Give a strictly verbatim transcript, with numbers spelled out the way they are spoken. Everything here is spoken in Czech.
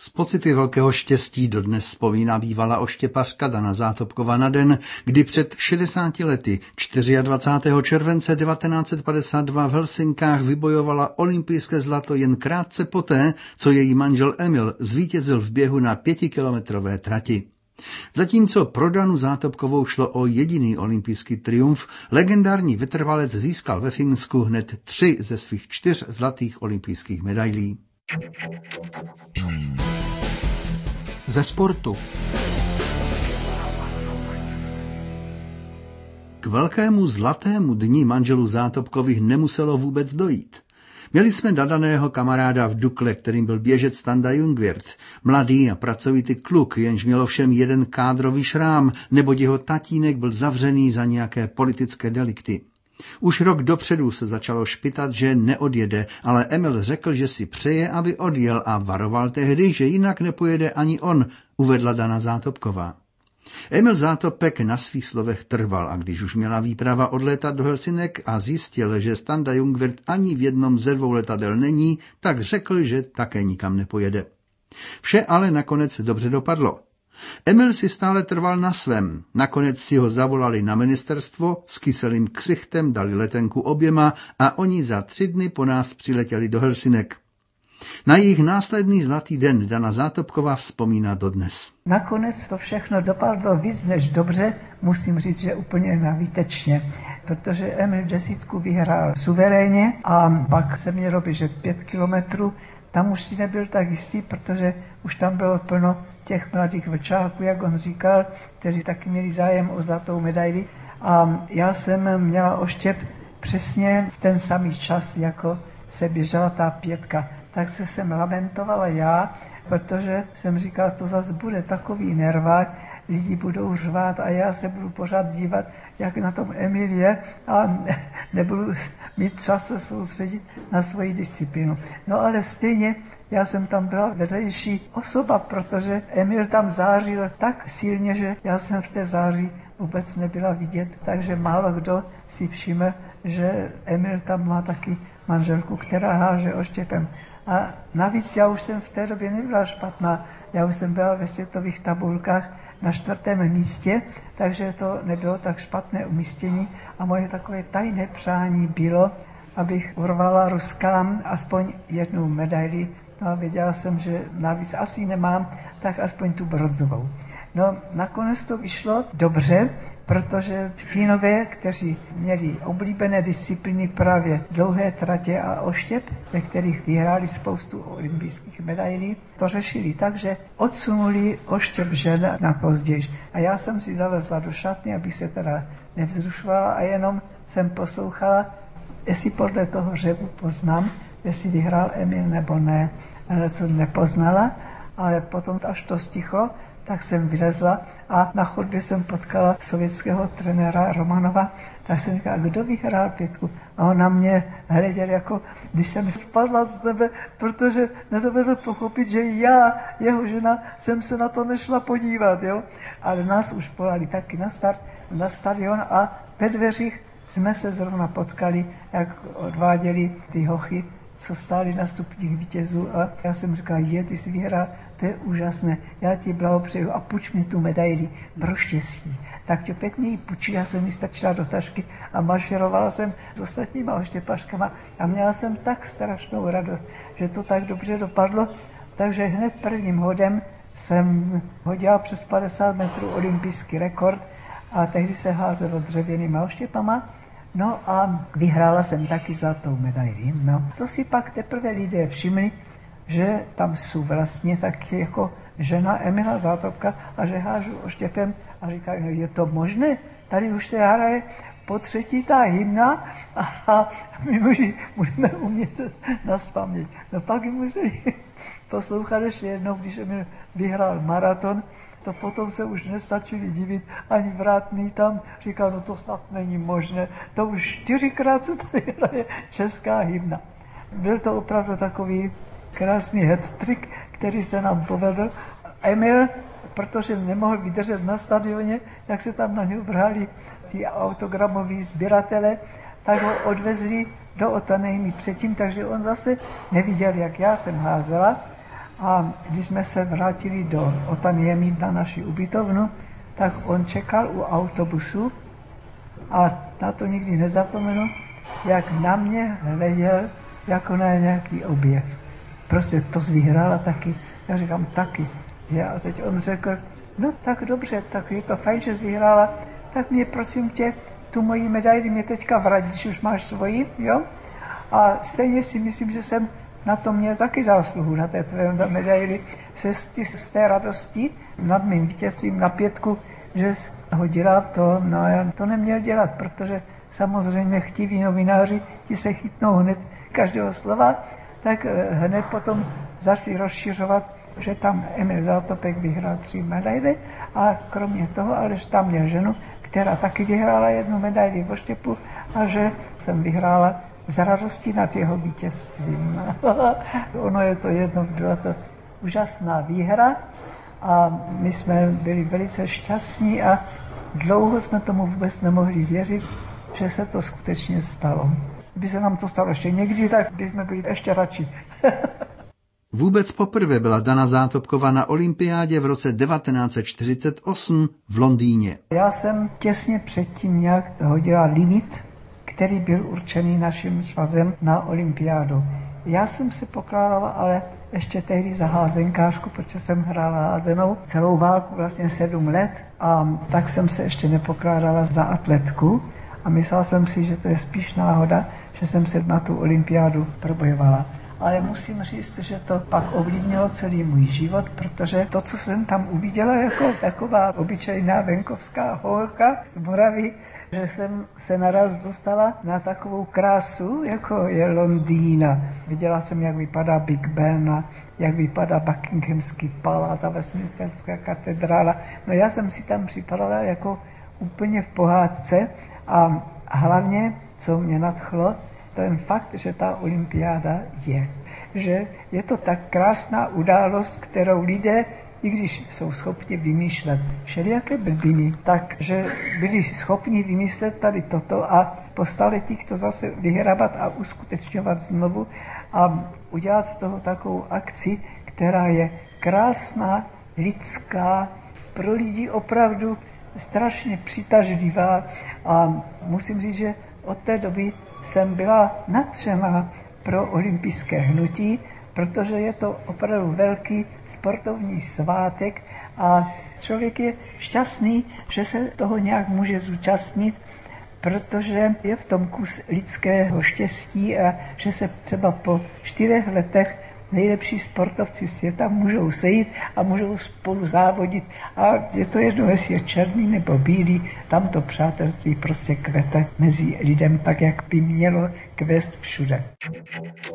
S pocity velkého štěstí dodnes vzpomíná bývalá oštěpařka Dana Zátopková na den, kdy před šedesáti lety dvacátého čtvrtého července devatenáct set padesát dva v Helsinkách vybojovala olympijské zlato jen krátce poté, co její manžel Emil zvítězil v běhu na pětikilometrové trati. Zatímco pro Danu Zátopkovou šlo o jediný olympijský triumf, legendární vytrvalec získal ve Finsku hned tři ze svých čtyř zlatých olympijských medailí. Ze sportu. K velkému zlatému dni manželů Zátopkových nemuselo vůbec dojít. Měli jsme nadaného kamaráda v Dukle, kterým byl běžec Standa Ljungwirth, mladý a pracovitý kluk, jenž měl ovšem jeden kádrový šrám, neboť jeho tatínek byl zavřený za nějaké politické delikty. Už rok dopředu se začalo špitat, že neodjede, ale Emil řekl, že si přeje, aby odjel a varoval tehdy, že jinak nepojede ani on, uvedla Dana Zátopková. Emil Zátopek na svých slovech trval a když už měla výprava odlétat do Helsinek a zjistil, že Standa Ljungwirth ani v jednom ze dvou letadel není, tak řekl, že také nikam nepojede. Vše ale nakonec dobře dopadlo. Emil si stále trval na svém. Nakonec si ho zavolali na ministerstvo, s kyselým ksichtem dali letenku oběma a oni za tři dny po nás přiletěli do Helsinek. Na jejich následný zlatý den Dana Zátopková vzpomíná dodnes. Nakonec to všechno dopadlo víc než dobře, musím říct, že úplně navýtečně, protože Emil desítku vyhrál suverénně a pak se mě robí, že pět kilometrů, tam už si nebyl tak jistý, protože už tam bylo plno těch mladých vlčáků, jak on říkal, kteří taky měli zájem o zlatou medaili. A já jsem měla oštěp přesně v ten samý čas, jako se běžela ta pětka. Tak se jsem lamentovala já, protože jsem říkala, to zase bude takový nervák, lidi budou řvát a já se budu pořád dívat, jak na tom Emil je a nebudu mít čas se soustředit na svoji disciplínu. No ale stejně já jsem tam byla vedlejší osoba, protože Emil tam zářil tak silně, že já jsem v té září vůbec nebyla vidět, takže málo kdo si všiml, že Emil tam má taky manželku, která háže oštěpem. A navíc já už jsem v té době nebyla špatná, já už jsem byla ve světových tabulkách na čtvrtém místě, takže to nebylo tak špatné umístění a moje takové tajné přání bylo, abych urvala Ruskám aspoň jednu medaili. No a věděla jsem, že navíc asi nemám, tak aspoň tu bronzovou. No nakonec to vyšlo dobře, protože Finové, kteří měli oblíbené disciplíny právě dlouhé tratě a oštěp, ve kterých vyhráli spoustu olympijských medailí, to řešili tak, že odsunuli oštěp žen na později. A já jsem si zavezla do šatny, abych se teda nevzrušovala a jenom jsem poslouchala, jestli podle toho řevu poznám, jestli vyhrál Emil nebo ne. Ale co nepoznala, ale potom až to stichlo, tak jsem vylezla a na chodbě jsem potkala sovětského trenéra Romanova, tak jsem říkala, kdo vyhrál pětku? A on na mě hleděl jako, když jsem spadla z nebe, protože nedovedl pochopit, že já, jeho žena, jsem se na to nešla podívat, jo. Ale nás už volali taky na start, na stadion a ve dveřích jsme se zrovna potkali, jak odváděli ty hochy, co stáli na stupních vítězů a já jsem říkal, je, ty jsi vyhrál, to je úžasné, já ti blahopřeju a puč mi tu medaili pro štěstí. Tak Čopek mi ji půjčil, já jsem ji stačila do tašky a mašerovala jsem s ostatníma oštěpařkama a měla jsem tak strašnou radost, že to tak dobře dopadlo, takže hned prvním hodem jsem hodila přes padesát metrů olympijský rekord a tehdy se házelo dřevěnýma oštěpama. No a vyhrála jsem taky zlatou medaili. No, to si pak teprve lidé všimli, že tam jsou vlastně taky jako žena Emila Zátopka a že hážu oštěpem a říkají, no je to možné? Tady už se hraje po třetí ta hymna a my muži budeme umět nazpamět. No pak museli poslouchat ještě jednou, když Emil vyhrál maraton, to potom se už nestačili divit, ani vrátný tam říkal, no to snad není možné, to už čtyřikrát se tady hraje česká hymna. Byl to opravdu takový krásný hat-trick, který se nám povedl. Emil, protože nemohl vydržet na stadioně, jak se tam na něj vrhali ti autogramoví sběratele, tak ho odvezli do Otanejmy předtím, takže on zase neviděl, jak já jsem házela. A když jsme se vrátili do Otaniemi na naši ubytovnu, tak on čekal u autobusu a na to nikdy nezapomenu, jak na mě hleděl jako na nějaký objev. Prostě to vyhrála taky. Já říkám taky. A teď on řekl, no tak dobře, tak je to fajn, že jsi vyhrála, tak mě prosím tě, tu moji medaili mě teďka vrať, když už máš svoji, jo? A stejně si myslím, že jsem na to měl taky zásluhu, na té tvé medaili, se z té radosti nad mým vítězstvím na pětku, že jsi hodila to, no já to neměl dělat, protože samozřejmě chtiví novináři, ti se chytnou hned každého slova, tak hned potom začali rozšiřovat, že tam Emil Zátopek vyhrál tři medaily a kromě toho, ale že tam měl ženu, která taky vyhrála jednu medaili v oštěpu a že jsem vyhrála z radosti nad jeho vítězstvím. Ono je to jedno, byla to úžasná výhra a my jsme byli velice šťastní a dlouho jsme tomu vůbec nemohli věřit, že se to skutečně stalo. Kdyby se nám to stalo ještě někdy, tak bychom byli ještě radši. Vůbec poprvé byla Dana Zátopková na olympiádě v roce devatenáct set čtyřicet osm v Londýně. Já jsem těsně předtím nějak hodila limit, který byl určený naším svazem na olympiádu. Já jsem si pokládala ale ještě tehdy za házenkářku, protože jsem hrála házenou celou válku, vlastně sedm let, a tak jsem se ještě nepokládala za atletku a myslela jsem si, že to je spíš náhoda, že jsem se na tu olympiádu probojovala. Ale musím říct, že to pak ovlivnilo celý můj život, protože to, co jsem tam uviděla jako taková obyčejná venkovská holka z Moravy, že jsem se naraz dostala na takovou krásu, jako je Londýna. Viděla jsem, jak vypadá Big Ben a jak vypadá Buckinghamský palác a Westminsterská katedrála. No já jsem si tam připadala jako úplně v pohádce a hlavně, co mě nadchlo, ten fakt, že ta olympiáda je. Že je to tak krásná událost, kterou lidé, i když jsou schopni vymýšlet všelijaké blbiny, takže byli schopni vymyslet tady toto a po staletích to zase vyhrabat a uskutečňovat znovu a udělat z toho takovou akci, která je krásná, lidská, pro lidi opravdu strašně přitažlivá a musím říct, že od té doby jsem byla nadšená pro olympijské hnutí, protože je to opravdu velký sportovní svátek a člověk je šťastný, že se toho nějak může zúčastnit, protože je v tom kus lidského štěstí a že se třeba po čtyřech letech nejlepší sportovci světa můžou sejít a můžou spolu závodit a je to jedno, jestli je černý nebo bílý, tam to přátelství prostě kvete mezi lidem tak, jak by mělo kvést všude.